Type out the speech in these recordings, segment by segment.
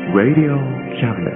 Radio Cabinet。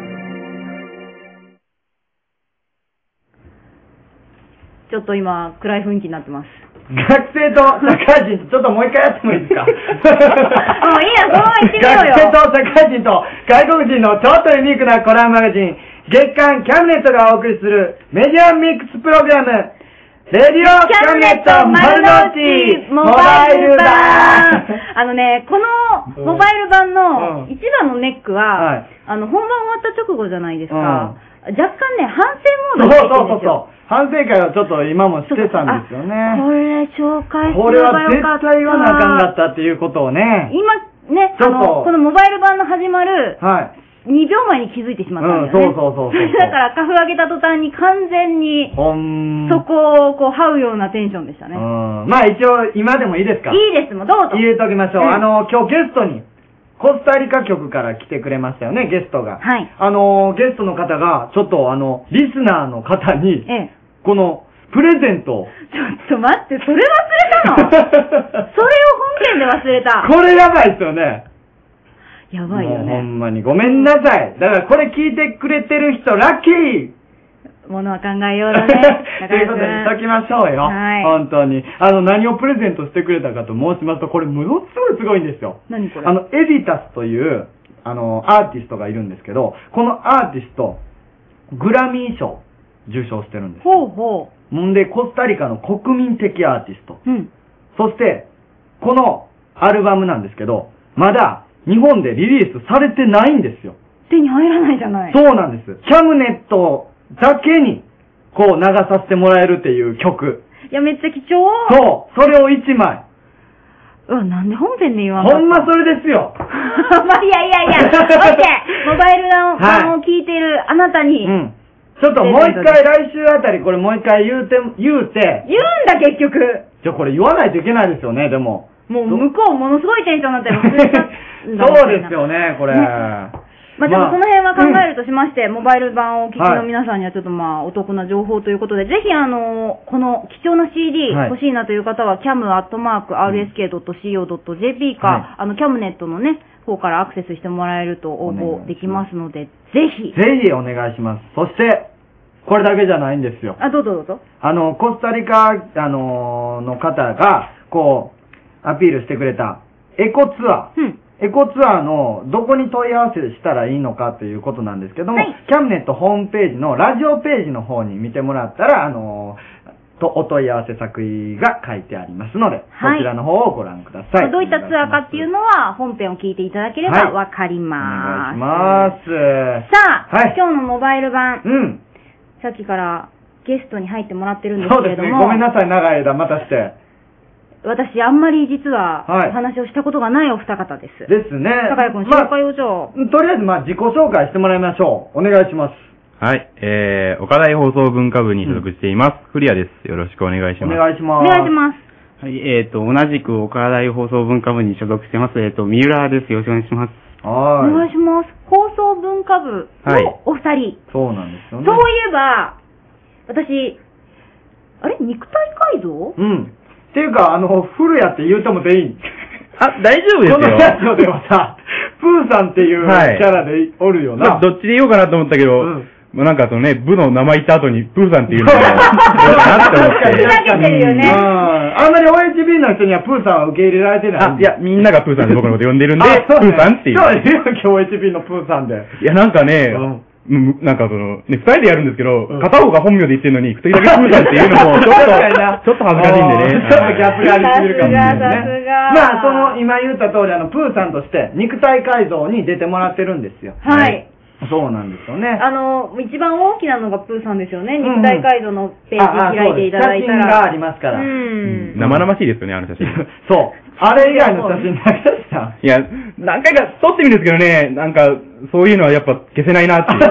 ちょっと今暗い雰囲気になってます。 学生と社会人とちょっともう一回やってもいいですか？ もういいや、そのまま行ってみようよ。 学生と社会人と外国人のちょっとユニークなコラムマガジン、月刊キャムネットがお送りするメディアミックスプログラム、レディオキャムネット丸の内モバイル版。 このモバイル版の一番のネックは、本番終わった直後じゃないですか。若干ね、反省モードに入ってるんですよ。 反省会をちょっと今もしてたんですよね。 これ紹介すこれは絶対言わなあかんかったっていうことをね。 今ね、このモバイル版の始まる、2秒前に気づいてしまったんだよね。そう。だから、カフ上げた途端に完全に、そこをこう、這うようなテンションでしたね。 まあ一応、今でもいいですか？ いいです、もうどうぞ。 入れときましょう。今日ゲストに、コスタリカ局から来てくれましたよね、ゲストが。 はい。 ゲストの方が、ちょっとリスナーの方に、この、プレゼントを。 ちょっと待って、それ忘れたの？それを本編で忘れた。 これやばいっすよね。 やばいよね。 ほんまにごめんなさい。だからこれ聞いてくれてる人、ラッキー！ ものは考えようだね。 ということで、しときましょうよ。はい。本当に。何をプレゼントしてくれたかと申しますと、これものすごいんですよ。 何これ？ エディタスという、アーティストがいるんですけど、このアーティスト、グラミー賞受賞してるんです。 ほうほう。んで、コスタリカの国民的アーティスト。 うん。 そして、このアルバムなんですけど、まだ日本でリリースされてないんですよ。 手に入らないじゃない。 そうなんです。キャムネットだけに、こう流させてもらえるっていう曲。 いや、めっちゃ貴重。 そう。それを1枚。 なんで本編で言わんかった？ ほんまそれですよ。 まあ、いや、オッケー。モバイル版を聞いてるあなたに。 ちょっともう一回来週あたりこれもう一回言うて。言うんだ結局。 じゃあこれ言わないといけないですよね、でも。 もう向こうものすごいテンションになってる。 そうですよね、これ。 まあちょっとその辺は考えるとしまして、モバイル版をお聞きの皆さんにはちょっとお得な情報ということで、ぜひこの貴重な CD 欲しいなという方は、cam@rsk.co.jp か、キャムネットのね、方からアクセスしてもらえると応募できますので、ぜひお願いします。そして、これだけじゃないんですよ。 どうぞ。 コスタリカ、の方が、こう、アピールしてくれた、エコツアー。エコツアーのどこに問い合わせしたらいいのかということなんですけども、キャムネットホームページのラジオページの方に見てもらったら、お問い合わせ作為が書いてありますので、そちらの方をご覧ください。 どういったツアーかっていうのは本編を聞いていただければわかります。 お願いします。 さあ、今日のモバイル版、さっきからゲストに入ってもらってるんですけれども。 そうですね、ごめんなさい、長い間待たして。 私、あんまり実は、お話をしたことがないお二方です。 ですね。 高谷君、紹介をじゃあ。 とりあえず、自己紹介してもらいましょう。お願いします。 はい、岡大放送文化部に所属しています。古谷です。よろしくお願いします。 お願いします。 お願いします。 はい、同じく岡大放送文化部に所属してます。三浦です。よろしくお願いします。 お願いします。放送文化部のお二人。 そうなんですよね。 そういえば、私、肉体改造？ っていうか、古谷って言うてもでいい。 大丈夫ですよ。 このラジオではさ、プーさんっていうキャラでおるよな。 どっちで言おうかなと思ったけど、なんか部の名前言った後にプーさんって言うのが、なって思って。 ふざけてるよね。 あんまり OHB の人にはプーさんは受け入れられてない。 いや、みんながプーさんで僕のこと呼んでるんで、プーさんっていう。 そうですよ、今日 OHB のプーさんで。 いや、なんかね、なんか二人でやるんですけど、片方が本名で言ってるのに、一人だけプーさんっていうのも、ちょっと恥ずかしいんでね。 ちょっとギャップがありすぎるかもしれないね。今言った通り、プーさんとして肉体改造に出てもらってるんですよ。 はい。 そうなんですよね。 一番大きなのがプーさんですよね。肉体改造のページ開いていただいたら。 写真がありますから。 生々しいですよね、あの写真。 そう。あれ以外の写真なかった。 いや、何回か撮ってみるんですけどね、なんか、そういうのはやっぱ消せないなっていう。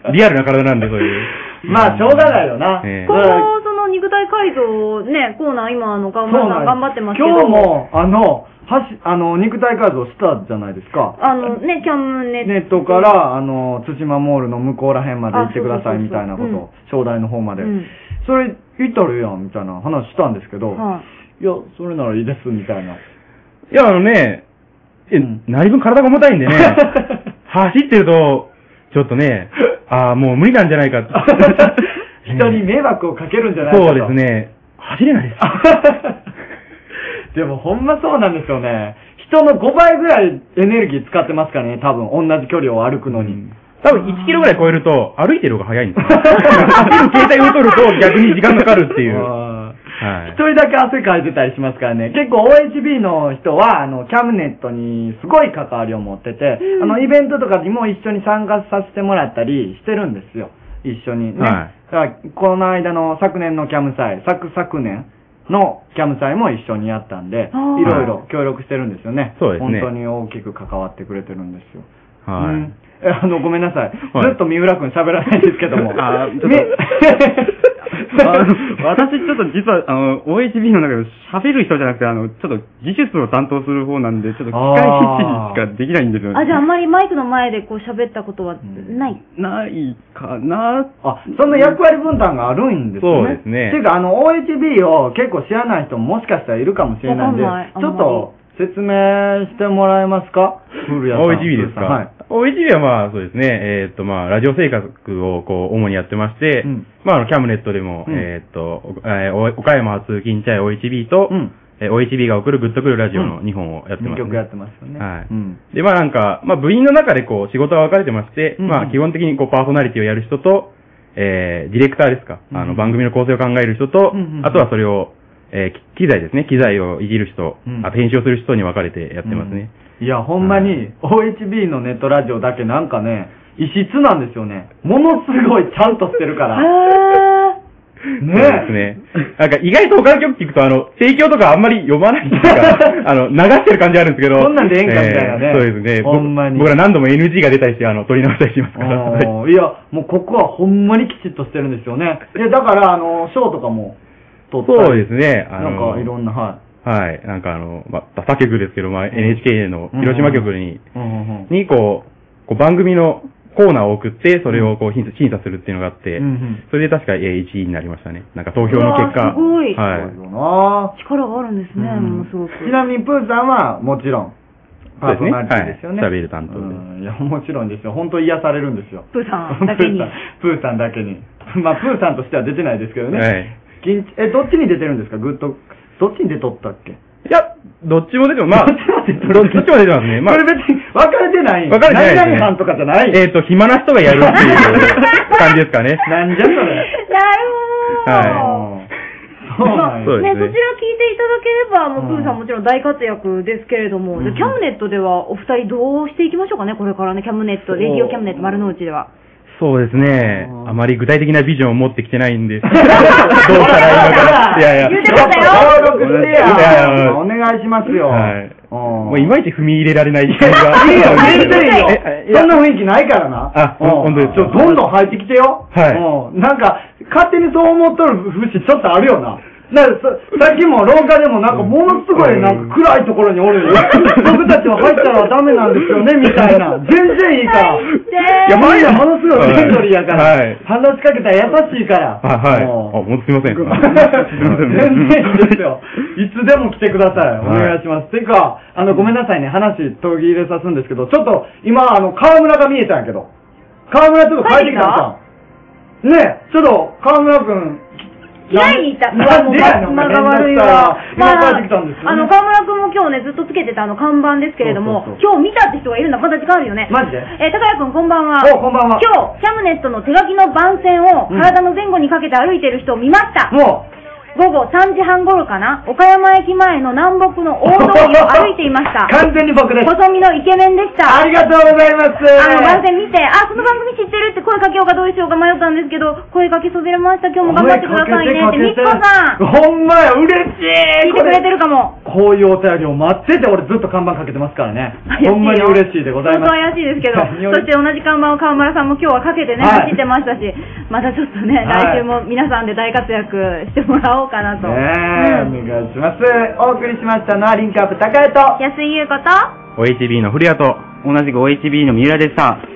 リアルな体なんで、そういう。 しょうがないよな。 今後、その肉体改造ね、コーナー今、川村さん頑張ってますけど。 今日も、肉体改造したじゃないですか。 キャムネットから、対馬モールの向こうら辺まで行ってくださいみたいなこと、正代の方まで。それ、行ったらいいやんみたいな話したんですけど、いや、それならいいですみたいな。 いや、何分体が重たいんでね、 走ってると、ちょっとね、もう無理なんじゃないかって。 人に迷惑をかけるんじゃないかと。 そうですね。走れないです。 でもほんまそうなんですよね。人の5倍ぐらいエネルギー使ってますからね、多分。同じ距離を歩くのに。 多分1キロぐらい超えると、歩いてる方が早いんですよ。携帯を取ると逆に時間かかるっていう。 一人だけ汗かいてたりしますからね。結構 OHB の人は、キャムネットにすごい関わりを持ってて、イベントとかにも一緒に参加させてもらったりしてるんですよ。一緒にね。だからこの間の昨年のキャム祭、昨年のキャム祭も一緒にやったんで、いろいろ協力してるんですよね。 そうですね。 本当に大きく関わってくれてるんですよ。 はい。 ごめんなさい。ずっと三浦くん喋らないんですけども。 私ちょっと実は、OHB の中で喋る人じゃなくて、ちょっと技術を担当する方なんで、ちょっと機械必至しかできないんですよね。 じゃああんまりマイクの前でこう喋ったことはない、 ないかな。 そんな役割分担があるんですね。 そうですね。 ていうか、OHB を結構知らない人ももしかしたらいるかもしれないんで、ちょっと説明してもらえますか？古谷さん。 OHB ですか？はい。OHB はまあそうですね、ラジオ生活をこう主にやってまして、キャムネットでも、岡山通勤チャイ OHB と、OHB が送るグッとくるラジオの2本をやってます、ね。 2曲やってますよね。 はい。で、部員の中でこう仕事は分かれてまして、基本的にこうパーソナリティをやる人と、ディレクターですか、番組の構成を考える人と、あとはそれを、機材ですね。機材をいじる人、あと編集をする人に分かれてやってますね。 いや、ほんまに、OHB のネットラジオだけなんかね、異質なんですよね。ものすごいちゃんとしてるから。 ねえ。そうですね。なんか意外と他の曲聞くと、提供とかあんまり読まないというか、流してる感じあるんですけど。 そんなんでええんかみたいなね。 そうですね。 ほんまに。 僕ら何度も NG が出たりして、取り直したりしますから。 いや、もうここはほんまにきちっとしてるんですよね。いや、だから、賞とかも取ったり。 そうですね。 なんかいろんな、はい。 なんか他局ですけど、NHK の広島局に、こう、番組のコーナーを送って、それをこう審査するっていうのがあって、それで確か1位になりましたね。なんか投票の結果。 すごい。 はい。 力があるんですね、ものすごく。 ちなみにプーさんはもちろん、パーソナリティですよね。 喋る担当で。 いや、もちろんですよ。本当癒されるんですよ。 プーさんだけに。 プーさんだけに。まあ、プーさんとしては出てないですけどね。どっちに出てるんですか？どっちに出とったっけ？ いや、どっちも出てます。どっちも出てますね。 これ別に分かれてない。 分かれてないですね。 何々班とかじゃない。 暇な人がやるっていう感じですかね。 なんじゃそれ。なるほど。 はい。 そうですね。そちら聞いていただければ、プーさんもちろん大活躍ですけれども、キャムネットではお二人どうしていきましょうかね、これからね、キャムネット、レディオキャムネット丸の内では。 そうですね。あまり具体的なビジョンを持ってきてないんで。どうしたらいいのかな。いやいや。 言ってくださいよ。 登録してや。お願いしますよ。 はい。もういまいち踏み入れられない感じが。 いいよ、全然いいよ。そんな雰囲気ないからな。 本当です。 どんどん入ってきてよ。 はい。 なんか、勝手にそう思っとる節ちょっとあるよな。さっきも廊下でもなんかものすごいなんか暗いところにおるよ。僕たちは入ったらダメなんですよね、みたいな。全然いいから。いや、前はものすごいフレンドリーやから。話しかけたら優しいから。 はい。もうすいません。 全然いいですよ。いつでも来てください。お願いします。てか、ごめんなさいね、話途切れさすんですけど、ちょっと今、河村が見えたんやけど。河村ちょっと帰ってきたんじゃん。ねえ、ちょっと河村くん、 嫌いにいた。 なんでやの間が悪いわ。 今帰ってきたんですよ、ね。 河村くんも今日ね、ずっとつけてた看板ですけれども、今日見たって人がいるんだ。まだ時間あるよね。 マジで？ 高谷くんこんばんは。 こんばんは。 今日、キャムネットの手書きの番宣を体の前後にかけて歩いてる人を見ました。午後3時半頃かな、岡山駅前の南北の大通りを歩いていました。 完全に僕です。 細身のイケメンでした。 ありがとうございます。 番宣見て、その番組知ってるって声かけようかどうしようか迷ったんですけど、声かけそびれました。今日も頑張ってくださいねって、みっこさん。 ほんまや、嬉しい。 聞いてくれてるかも。 こういうお便りを待ってて、俺ずっと看板かけてますからね。ほんまに嬉しいでございます。 本当怪しいですけど、そして同じ看板を川村さんも今日はかけてね、走ってましたし、またちょっとね、来週も皆さんで大活躍してもらおうかなと。 お願いします。お送りしましたのはリンクアップ高江と安井優子と OHB の古谷と同じく OHB の三浦でした。